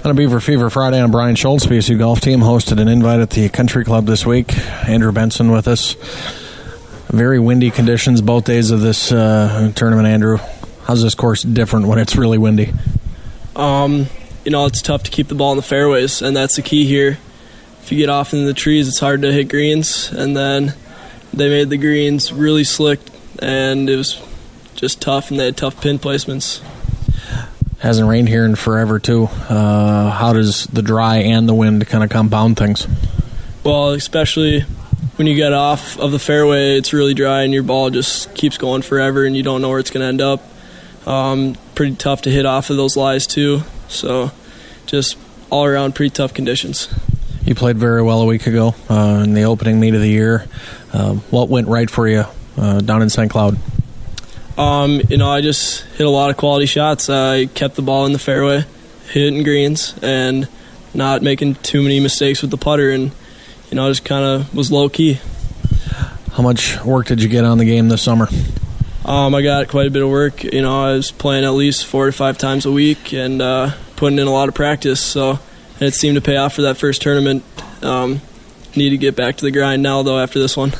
On a Beaver Fever Friday, I'm Brian Schultz. BSU Golf Team hosted an invite at the Country Club this week. Andrew Benson with us. Very windy conditions both days of this tournament, Andrew. How's this course different when it's really windy? It's tough to keep the ball in the fairways, and that's the key here. If you get off in the trees, it's hard to hit greens, and then they made the greens really slick, and it was just tough, and they had tough pin placements. Hasn't rained here in forever, too. How does the dry and the wind kind of compound things? Well, especially when you get off of the fairway, it's really dry, and your ball just keeps going forever, and you don't know where it's going to end up. Pretty tough to hit off of those lies, too. So just all around pretty tough conditions. You played very well a week ago in the opening meet of the year. What went right for you down in St. Cloud? I just hit a lot of quality shots. I kept the ball in the fairway, hitting greens, and not making too many mistakes with the putter, and just kind of was low-key. How much work did you get on the game this summer? I got quite a bit of work. I was playing at least 4 to 5 times a week and putting in a lot of practice, and it seemed to pay off for that first tournament. Need to get back to the grind now, though, after this one.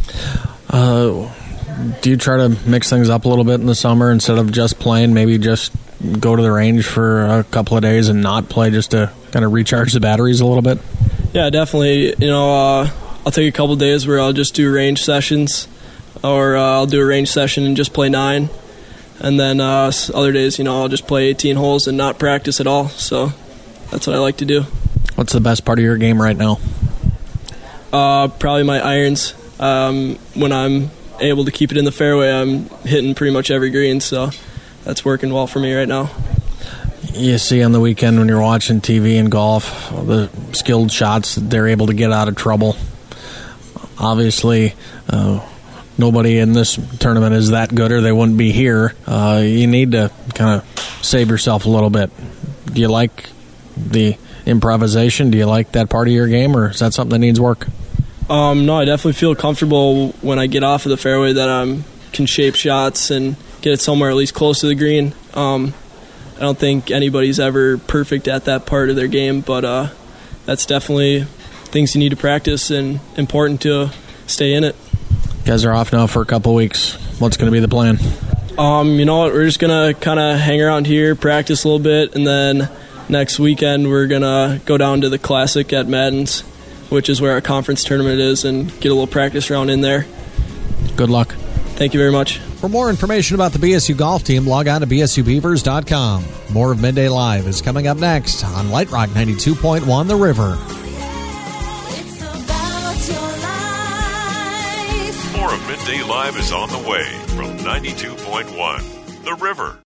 Do you try to mix things up a little bit in the summer instead of just playing? Maybe just go to the range for a couple of days and not play just to kind of recharge the batteries a little bit? Yeah, definitely. I'll take a couple of days where I'll just do range sessions, or I'll do a range session and just play 9. And then other days, I'll just play 18 holes and not practice at all. So that's what I like to do. What's the best part of your game right now? Probably my irons. When I'm able to keep it in the fairway, I'm hitting pretty much every green, so that's working well for me right now. You see on the weekend when you're watching TV and golf, the skilled shots that they're able to get out of trouble. Obviously, nobody in this tournament is that good or they wouldn't be here. You need to kind of save yourself a little bit. Do you like the improvisation? Do you like that part of your game, or is that something that needs work? No, I definitely feel comfortable when I get off of the fairway that I can shape shots and get it somewhere at least close to the green. I don't think anybody's ever perfect at that part of their game, but that's definitely things you need to practice and important to stay in it. You guys are off now for a couple weeks. What's going to be the plan? We're just going to kind of hang around here, practice a little bit, and then next weekend we're going to go down to the Classic at Madden's, which is where our conference tournament is, and get a little practice round in there. Good luck. Thank you very much. For more information about the BSU Golf Team, log on to bsubeavers.com. More of Midday Live is coming up next on Light Rock 92.1 The River. More of Midday Live is on the way from 92.1 The River.